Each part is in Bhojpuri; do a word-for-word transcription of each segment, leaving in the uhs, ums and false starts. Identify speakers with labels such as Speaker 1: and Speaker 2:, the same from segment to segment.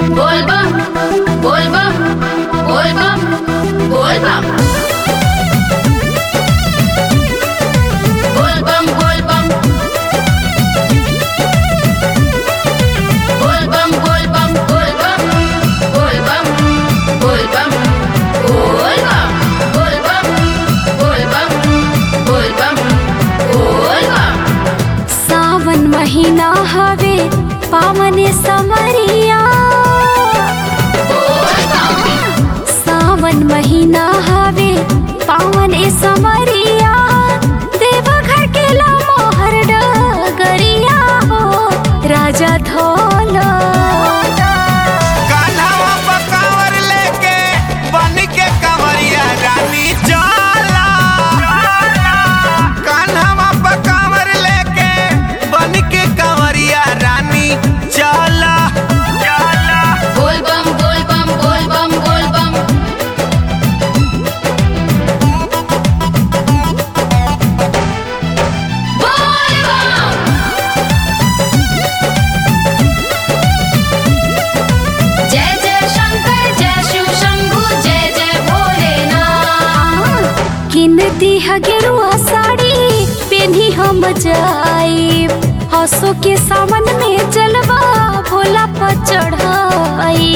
Speaker 1: बोलबम बोलबम बोलबम बोलबम बोलबम बोलबम बोलबम बोलबम बोलबम बोलबम बोलबम बोलबम बोलबम बोलबम बोलबम
Speaker 2: सावन महीना हवे पावन समरिया। सावन महीना हवे पावन समरिया। देवघर के मोहर डगरिया हो राजा धोलो
Speaker 3: कान्हावा पकावर लेके बन के कंवरिया रानी चला। कान्हावा पकावर लेके बन के कंवरिया रानी चला।
Speaker 1: बोलबम बोलबम बोलबम बोलबम बोलबम जय जय शंकर जय शिव शंभु जय जय भोलेनाथ।
Speaker 2: किन दिह गेरुआ साड़ी पेन्ही हम जाई। हसो के सावन में जलवा भोला पर चढ़ाई।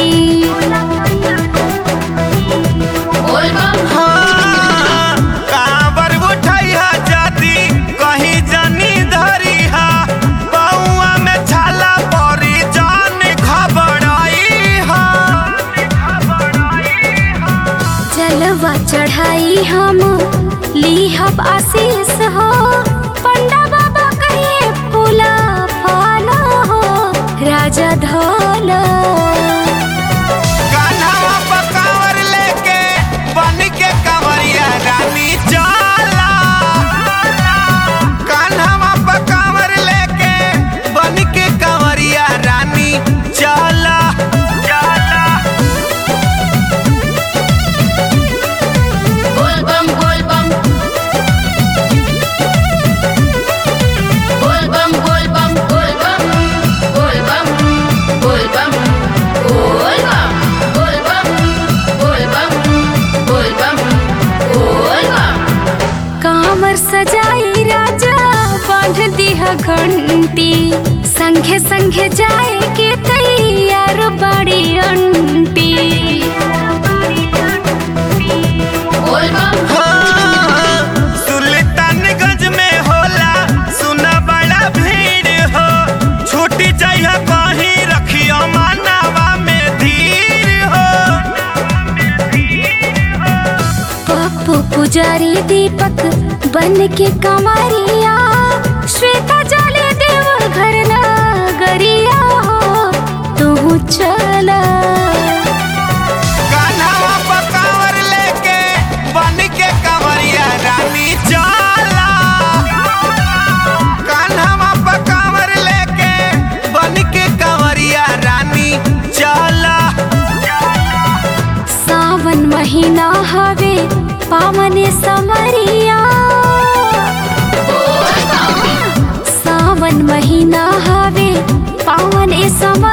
Speaker 1: बोलबम
Speaker 3: हाँ, कांवर उठैहा जाती कहीं जनी धरिहा। बउआ में छाला परी जान घबराईहा।
Speaker 2: जलवा चढ़ाई हम लीहब आशीष हो। पंडा बाबा कहे फूला फाला हो राजा धोला।
Speaker 3: कान्हावा पकावर लेके बन के कंवरिया रानी चला। कान्हावा पकावर लेके बन के कंवरिया रानी चला।
Speaker 1: बोलबम बोलबम बोलबम बोलबम बोलबम बोलबम बोलबम बोलबम बोलबम बोलबम बोलबम बोलबम
Speaker 2: कामर सजाई राजा बांध दिह घंटी। संघे संघे जाए के तैयार बड़ी अंटी।
Speaker 1: बोलबम
Speaker 3: हाँ, सुल्तानगंज में होला सुना बड़ा भीड़ हो। छूटी जइहा कहीं रखियो मानवा में धीर हो।
Speaker 2: पप्पू पुजारी दीपक बन के कमरिया। श्वेता जाले देव घर नगरिया हो तू चला।
Speaker 3: कान्हावा पकावर लेके बन के कंवरिया रानी चला। कान्हावा पकावर लेके बन के कंवरिया रानी चला।
Speaker 2: सावन महीना हवे पावन समरिया। सावन महीना हवे पावन समरिया।